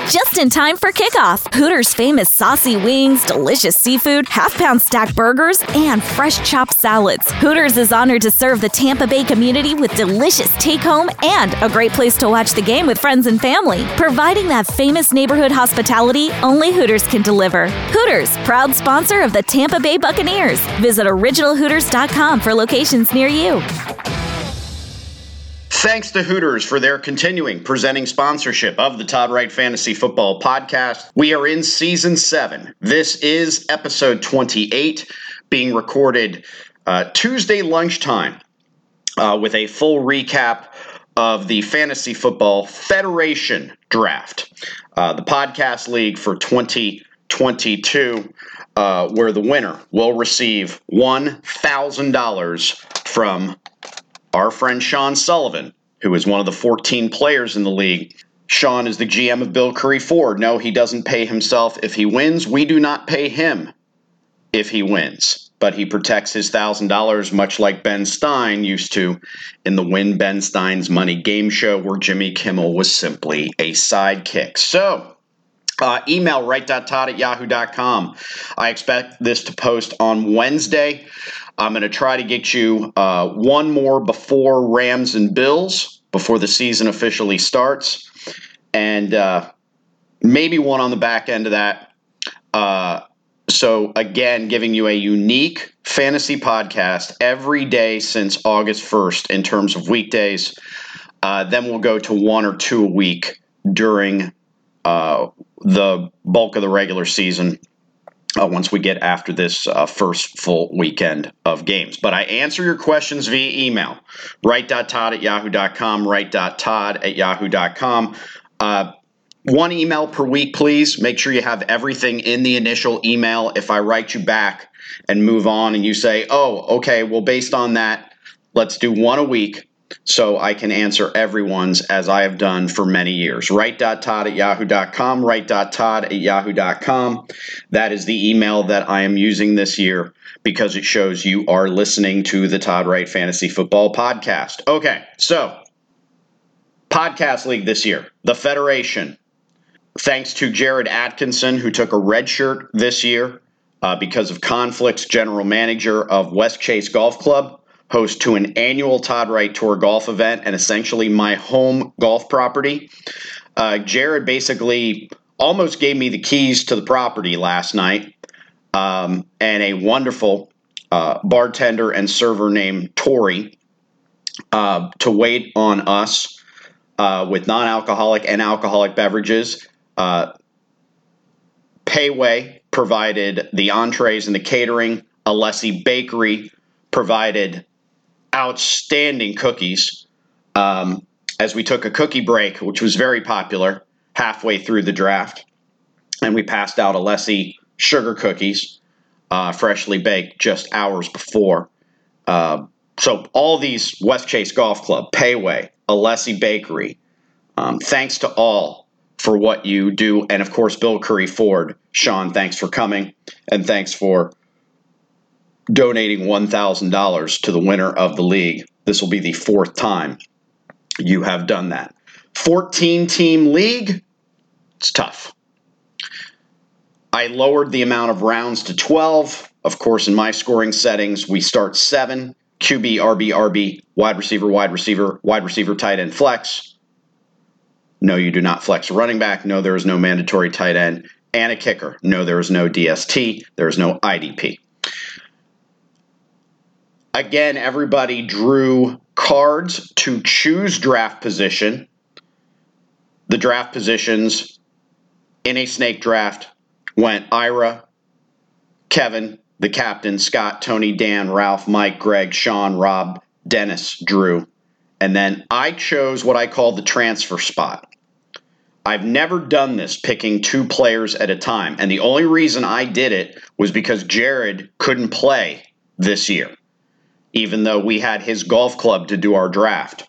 just in time for kickoff. Hooters' famous saucy wings, delicious seafood, half-pound stacked burgers, and fresh chopped salads. Hooters is honored to serve the Tampa Bay community with delicious take-home and a great place to watch the game with friends and family. Providing that famous neighborhood hospitality only Hooters can deliver. Hooters, proud sponsor of the Tampa Bay Buccaneers. Visit originalhooters.com for locations near you. Thanks to Hooters for their continuing presenting sponsorship of the Todd Wright Fantasy Football Podcast. We are in Season 7. This is Episode 28, being recorded Tuesday lunchtime with a full recap of the Fantasy Football Federation Draft, the podcast league for 2022, where the winner will receive $1,000 from our friend Sean Sullivan, who is one of the 14 players in the league. Sean is the GM of Bill Curry Ford. No, he doesn't pay himself if he wins. We do not pay him if he wins. But he protects his $1,000 much like Ben Stein used to in the Win Ben Stein's Money game show, where Jimmy Kimmel was simply a sidekick. So, email wright.todd@yahoo.com. I expect this to post on Wednesday. I'm going to try to get you one more before Rams and Bills, before the season officially starts, and maybe one on the back end of that. So, again, giving you a unique fantasy podcast every day since August 1st in terms of weekdays. Then we'll go to one or two a week during the bulk of the regular season. Once we get after this first full weekend of games. But I answer your questions via email, wright.todd@yahoo.com, wright.todd@yahoo.com. One email per week, please. Make sure you have everything in the initial email. If I write you back and move on and you say, oh, okay, well, based on that, let's do one a week, so I can answer everyone's as I have done for many years. Wright.todd@yahoo.com, wright.todd@yahoo.com. That is the email that I am using this year because it shows you are listening to the Todd Wright Fantasy Football Podcast. Okay, so podcast league this year, the Federation. Thanks to Jared Atkinson, who took a red shirt this year because of conflicts, general manager of West Chase Golf Club, host to an annual Todd Wright Tour golf event and essentially my home golf property. Jared basically almost gave me the keys to the property last night, and a wonderful bartender and server named Tori to wait on us with non-alcoholic and alcoholic beverages. Payway provided the entrees and the catering. Alessi Bakery provided outstanding cookies as we took a cookie break, which was very popular halfway through the draft. And we passed out Alessi sugar cookies, freshly baked just hours before. So all these West Chase Golf Club, Payway, Alessi Bakery, thanks to all for what you do. And, of course, Bill Curry Ford. Sean, thanks for coming. And thanks for donating $1,000 to the winner of the league. This will be the fourth time you have done that. 14-team league. It's tough. I lowered the amount of rounds to 12. Of course, in my scoring settings, we start 7. QB, RB, wide receiver, tight end, flex. No, you do not flex a running back. No, there is no mandatory tight end. And a kicker. No, there is no DST. There is no IDP. Again, everybody drew cards to choose draft position. The draft positions in a snake draft went Ira, Kevin, the captain, Scott, Tony, Dan, Ralph, Mike, Greg, Sean, Rob, Dennis, Drew. And then I chose what I call the transfer spot. I've never done this, picking 2 players at a time. And the only reason I did it was because Jared couldn't play this year, even though we had his golf club to do our draft.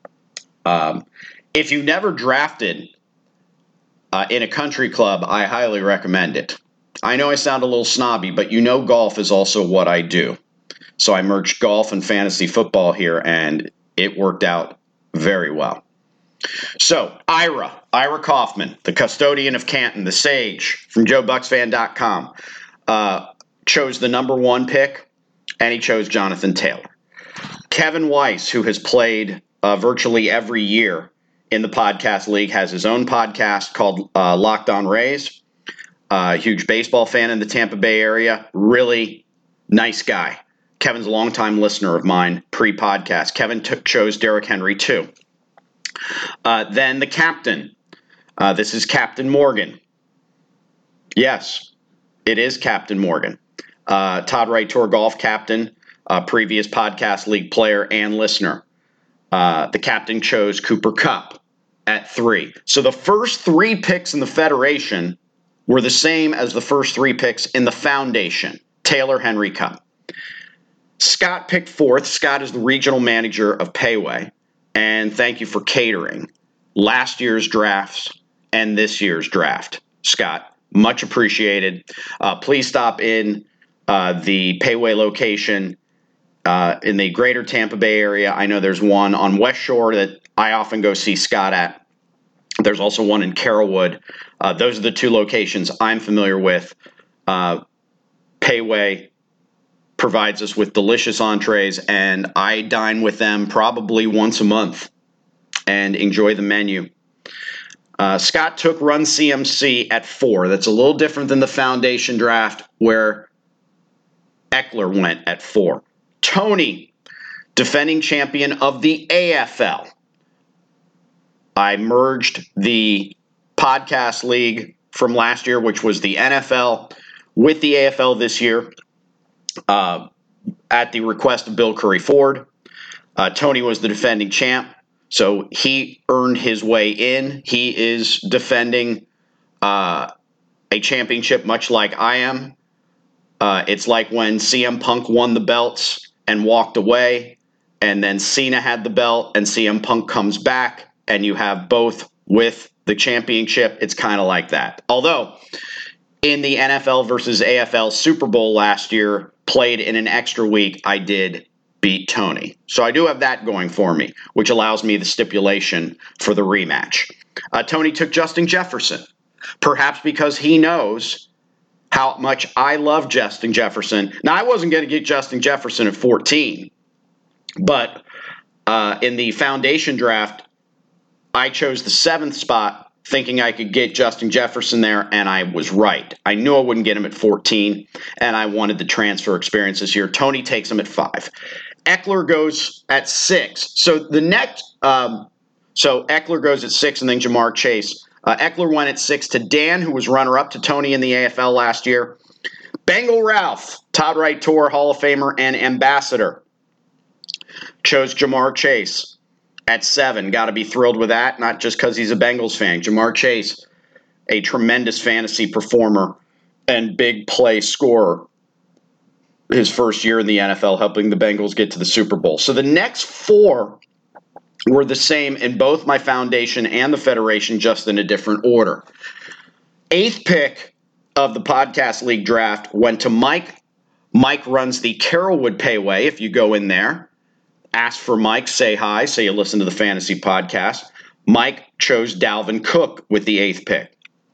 If you've never drafted in a country club, I highly recommend it. I know I sound a little snobby, but you know golf is also what I do. So I merged golf and fantasy football here, and it worked out very well. So, Ira Kaufman, the custodian of Canton, the sage from JoeBucksFan.com, chose the number 1 pick, and he chose Jonathan Taylor. Kevin Weiss, who has played virtually every year in the podcast league, has his own podcast called Locked On Rays. Huge baseball fan in the Tampa Bay area. Really nice guy. Kevin's a longtime listener of mine pre-podcast. Kevin chose Derrick Henry too. Then the captain. This is Captain Morgan. Yes, it is Captain Morgan. Todd Wright Tour Golf captain, previous podcast league player and listener. The captain chose Cooper Kupp at 3. So the first 3 picks in the Federation were the same as the first 3 picks in the Foundation. Taylor, Henry, Kupp. Scott picked 4th. Scott is the regional manager of Payway. And thank you for catering last year's drafts and this year's draft. Scott, much appreciated. Please stop in the Payway location in the greater Tampa Bay area. I know there's one on West Shore that I often go see Scott at. There's also one in Carrollwood. Those are the 2 locations I'm familiar with. Payway provides us with delicious entrees, and I dine with them probably once a month and enjoy the menu. Scott took Run CMC at 4. That's a little different than the Foundation draft where Eckler went at 4. Tony, defending champion of the AFL. I merged the podcast league from last year, which was the NFL, with the AFL this year at the request of Bill Curry Ford. Tony was the defending champ, so he earned his way in. He is defending a championship much like I am. It's like when CM Punk won the belts and walked away, and then Cena had the belt, and CM Punk comes back, and you have both with the championship. It's kind of like that. Although, in the NFL versus AFL Super Bowl last year, played in an extra week, I did beat Tony. So I do have that going for me, which allows me the stipulation for the rematch. Tony took Justin Jefferson, perhaps because he knows how much I love Justin Jefferson. Now, I wasn't going to get Justin Jefferson at 14, but in the Foundation draft, I chose the 7th spot thinking I could get Justin Jefferson there, and I was right. I knew I wouldn't get him at 14, and I wanted the transfer experience this year. Tony takes him at 5. Eckler goes at 6. So the next, so Eckler goes at 6, and then Jamar Chase. Eckler went at 6 to Dan, who was runner-up to Tony in the AFL last year. Bengal Ralph, Todd Wright Tour Hall of Famer and ambassador, chose Jamar Chase at 7. Got to be thrilled with that, not just because he's a Bengals fan. Jamar Chase, a tremendous fantasy performer and big play scorer his first year in the NFL, helping the Bengals get to the Super Bowl. So the next 4 were the same in both my Foundation and the Federation, just in a different order. 8th pick of the Podcast League draft went to Mike. Mike runs the Carrollwood Payway. If you go in there, ask for Mike, say hi, say you listen to the Fantasy Podcast. Mike chose Dalvin Cook with the 8th pick.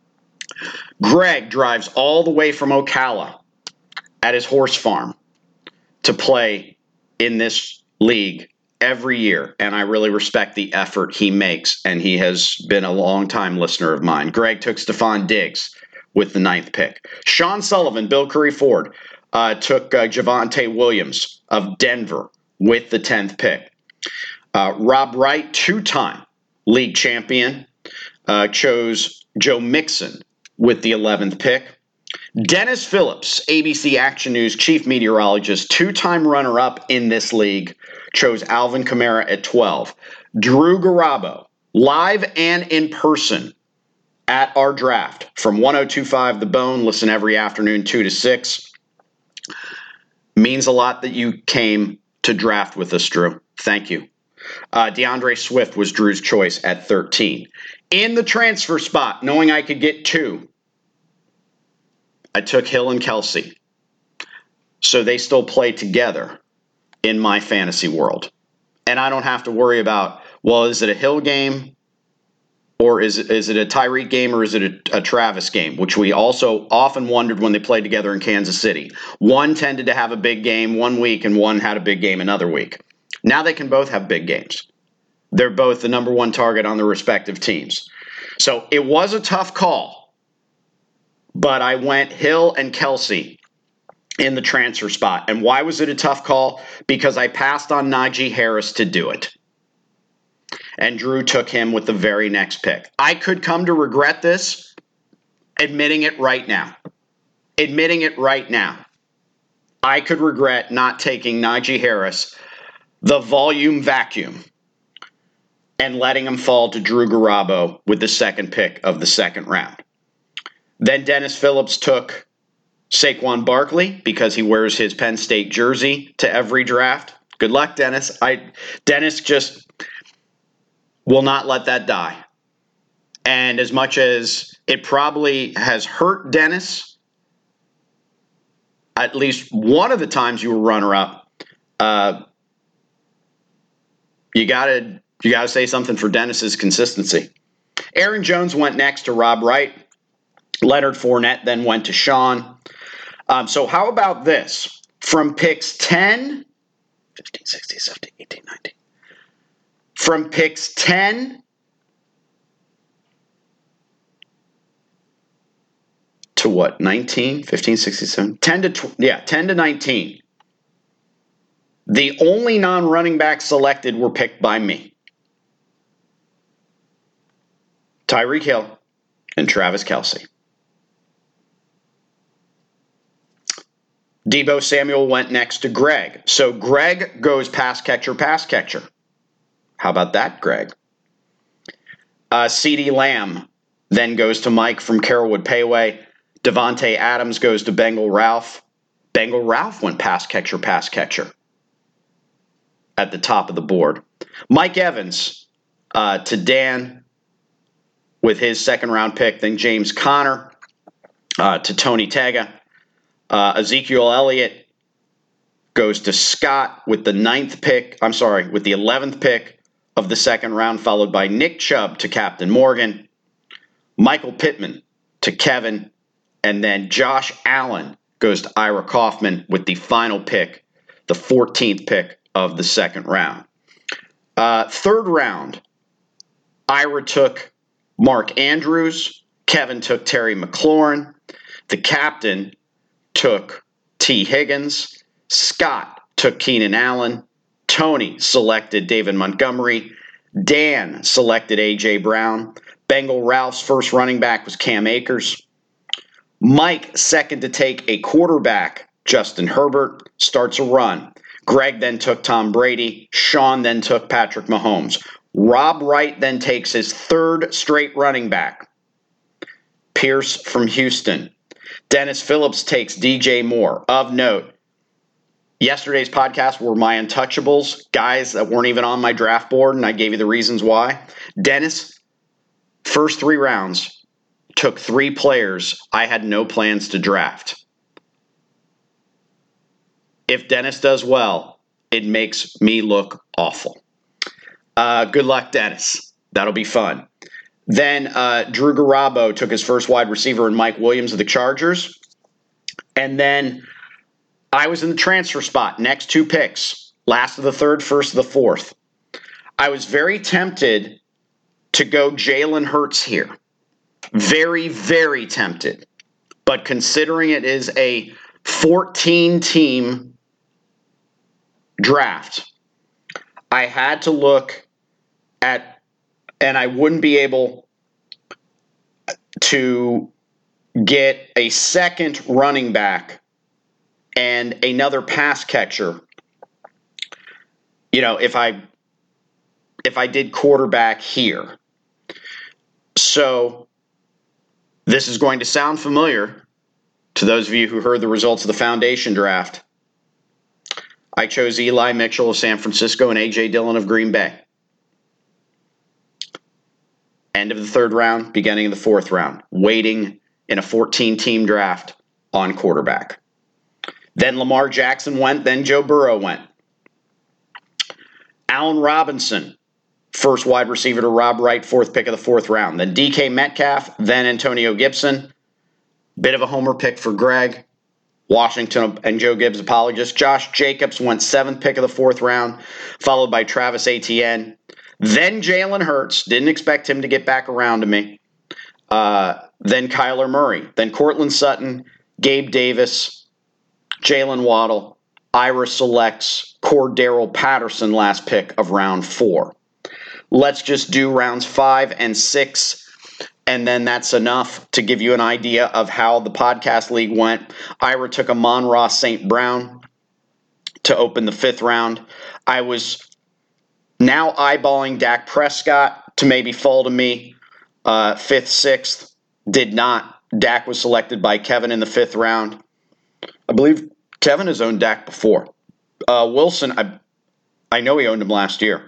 Greg drives all the way from Ocala at his horse farm to play in this league every year, and I really respect the effort he makes, and he has been a long-time listener of mine. Greg took Stephon Diggs with the 9th pick. Sean Sullivan, Bill Curry Ford, took Javonte Williams of Denver with the 10th pick. Rob Wright, 2-time league champion, chose Joe Mixon with the 11th pick. Dennis Phillips, ABC Action News chief meteorologist, 2-time runner-up in this league, chose Alvin Kamara at 12. Drew Garabo, live and in person at our draft from 102.5 The Bone. Listen every afternoon, 2 to 6. Means a lot that you came to draft with us, Drew. Thank you. DeAndre Swift was Drew's choice at 13. In the transfer spot, knowing I could get 2, I took Hill and Kelsey. So they still play together in my fantasy world. And I don't have to worry about, well, is it a Hill game Or is it a Tyreek game, or is it a Travis game, which we also often wondered when they played together in Kansas City. One tended to have a big game one week, and one had a big game another week. Now they can both have big games. They're both the number one target on their respective teams. So it was a tough call, but I went Hill and Kelce in the transfer spot. And why was it a tough call? Because I passed on Najee Harris to do it. And Drew took him with the very next pick. I could come to regret this, admitting it right now. Admitting it right now. I could regret not taking Najee Harris, the volume vacuum, and letting him fall to Drew Garabo with the second pick of the second round. Then Dennis Phillips took Saquon Barkley because he wears his Penn State jersey to every draft. Good luck, Dennis. Dennis just will not let that die. And as much as it probably has hurt Dennis, at least one of the times you were runner-up, you gotta say something for Dennis's consistency. Aaron Jones went next to Rob Wright. Leonard Fournette then went to Sean. So how about this? From picks 10, 15, 16, 17, 18, 19. From picks 10 to what? 19, 15, 16, 17, 10 to 19. The only non-running backs selected were picked by me. Tyreek Hill and Travis Kelce. Deebo Samuel went next to Greg. So Greg goes pass catcher, pass catcher. How about that, Greg? CeeDee Lamb then goes to Mike from Carrollwood Payway. Devontae Adams goes to Bengal Ralph. Bengal Ralph went pass catcher at the top of the board. Mike Evans to Dan with his second round pick. Then James Conner to Tony Tega. Ezekiel Elliott goes to Scott with the 11th pick of the second round, followed by Nick Chubb to Captain Morgan, Michael Pittman to Kevin, and then Josh Allen goes to Ira Kaufman with the final pick, the 14th pick of the second round. Third round, Ira took Mark Andrews, Kevin took Terry McLaurin, the captain took T. Higgins, Scott took Keenan Allen, Tony selected David Montgomery, Dan selected A.J. Brown, Bengal Ralph's first running back was Cam Akers, Mike second to take a quarterback, Justin Herbert, starts a run. Greg then took Tom Brady, Sean then took Patrick Mahomes. Rob Wright then takes his third straight running back, Pierce from Houston. Dennis Phillips takes DJ Moore. Of note, yesterday's podcast were my untouchables, guys that weren't even on my draft board, and I gave you the reasons why. Dennis, first 3 rounds, took 3 players I had no plans to draft. If Dennis does well, it makes me look awful. Good luck, Dennis. That'll be fun. Then Drew Garabo took his first wide receiver in Mike Williams of the Chargers. And then I was in the transfer spot, next 2 picks, last of the third, first of the fourth. I was very tempted to go Jalen Hurts here. Very, very tempted. But considering it is a 14-team draft, I had to look at, and I wouldn't be able to get a second running back and another pass catcher, if I did quarterback here. So this is going to sound familiar to those of you who heard the results of the foundation draft. I chose Eli Mitchell of San Francisco and A.J. Dillon of Green Bay. End of the third round, beginning of the fourth round, waiting in a 14-team draft on quarterback. Then Lamar Jackson went, then Joe Burrow went. Allen Robinson, first wide receiver to Rob Wright, fourth pick of the fourth round. Then DK Metcalf, then Antonio Gibson. Bit of a homer pick for Greg. Washington and Joe Gibbs apologist. Josh Jacobs went seventh pick of the fourth round, followed by Travis Etienne. Then Jalen Hurts. Didn't expect him to get back around to me. Then Kyler Murray. Then Cortland Sutton, Gabe Davis, Jalen Waddle, Ira selects Cordero Patterson, last pick of round 4. Let's just do rounds 5 and 6, and then that's enough to give you an idea of how the podcast league went. Ira took Amon-Ra St. Brown to open the 5th round. I was now eyeballing Dak Prescott to maybe fall to me. 5th, 6th, did not. Dak was selected by Kevin in the 5th round. I believe Kevin has owned Dak before. Wilson, I know he owned him last year.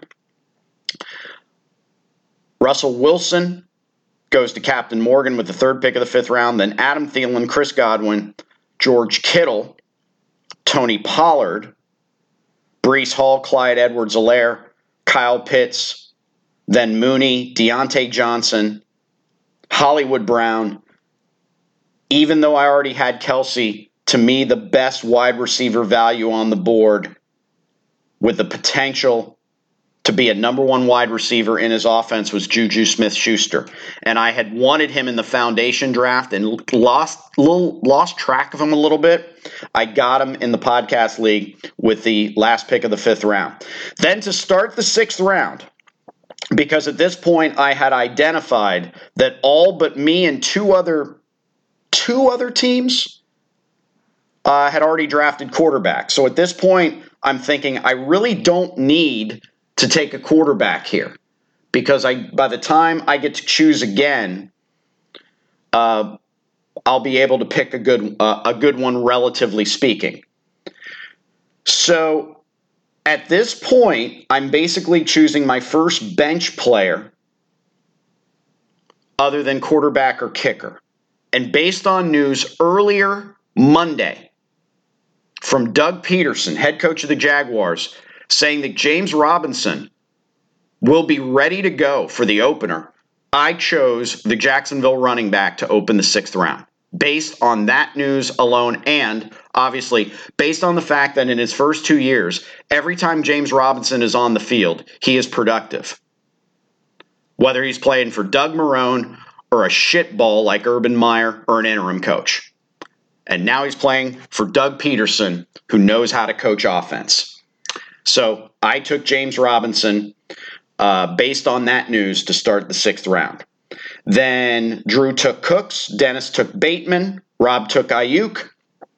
Russell Wilson goes to Captain Morgan with the 3rd pick of the 5th round. Then Adam Thielen, Chris Godwin, George Kittle, Tony Pollard, Breece Hall, Clyde Edwards-Helaire, Kyle Pitts, then Mooney, Deontay Johnson, Hollywood Brown. Even though I already had Kelsey, to me, the best wide receiver value on the board with the potential to be a number 1 wide receiver in his offense was Juju Smith-Schuster. And I had wanted him in the foundation draft and lost track of him a little bit. I got him in the podcast league with the last pick of the 5th round. Then to start the 6th round, because at this point I had identified that all but me and two other teams had already drafted quarterback. So at this point, I'm thinking I really don't need to take a quarterback here, because by the time I get to choose again, I'll be able to pick a good one, relatively speaking. So at this point, I'm basically choosing my first bench player other than quarterback or kicker. And based on news earlier Monday from Doug Peterson, head coach of the Jaguars, saying that James Robinson will be ready to go for the opener, I chose the Jacksonville running back to open the 6th round. Based on that news alone, and obviously based on the fact that in his first 2 years, every time James Robinson is on the field, he is productive. Whether he's playing for Doug Marrone or a shitball like Urban Meyer or an interim coach. And now he's playing for Doug Peterson, who knows how to coach offense. So I took James Robinson based on that news to start the 6th round. Then Drew took Cooks, Dennis took Bateman, Rob took Ayuk,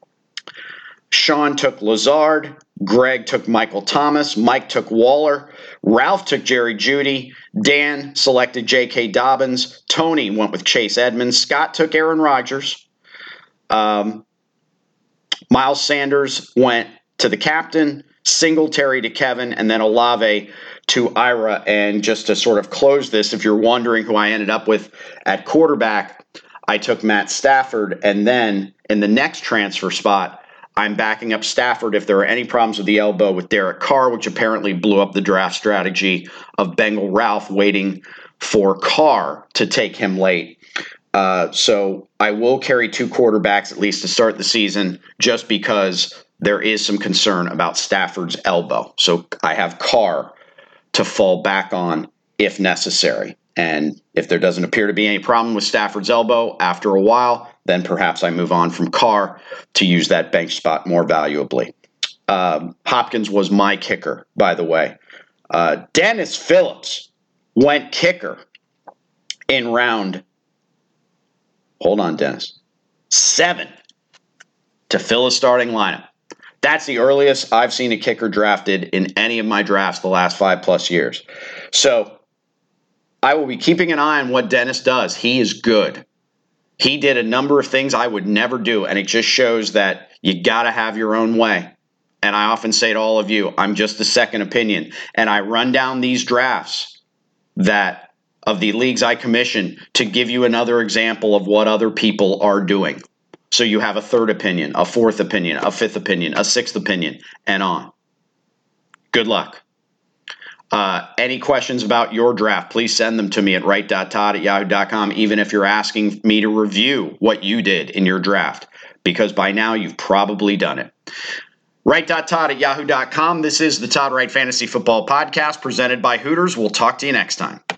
Sean took Lazard, Greg took Michael Thomas, Mike took Waller, Ralph took Jerry Jeudy, Dan selected J.K. Dobbins, Tony went with Chase Edmonds, Scott took Aaron Rodgers, Miles Sanders went to the captain, Singletary to Kevin, and then Olave to Ira. And just to sort of close this, if you're wondering who I ended up with at quarterback, I took Matt Stafford. And then in the next transfer spot, I'm backing up Stafford if there are any problems with the elbow with Derek Carr, which apparently blew up the draft strategy of Bengal Ralph waiting for Carr to take him late. So I will carry 2 quarterbacks at least to start the season, just because there is some concern about Stafford's elbow. So I have Carr to fall back on if necessary. And if there doesn't appear to be any problem with Stafford's elbow after a while, then perhaps I move on from Carr to use that bench spot more valuably. Hopkins was my kicker, by the way. Dennis Phillips went kicker in round, hold on, Dennis, 7 to fill a starting lineup. That's the earliest I've seen a kicker drafted in any of my drafts the last 5+ years. So I will be keeping an eye on what Dennis does. He is good. He did a number of things I would never do, and it just shows that you got to have your own way. And I often say to all of you, I'm just a second opinion. And I run down these drafts that of the leagues I commission to give you another example of what other people are doing. So you have a 3rd opinion, a 4th opinion, a 5th opinion, a 6th opinion, and on. Good luck. Any questions about your draft, please send them to me at write.todd@yahoo.com, even if you're asking me to review what you did in your draft, because by now you've probably done it. Write.todd@yahoo.com. This is the Todd Wright Fantasy Football Podcast presented by Hooters. We'll talk to you next time.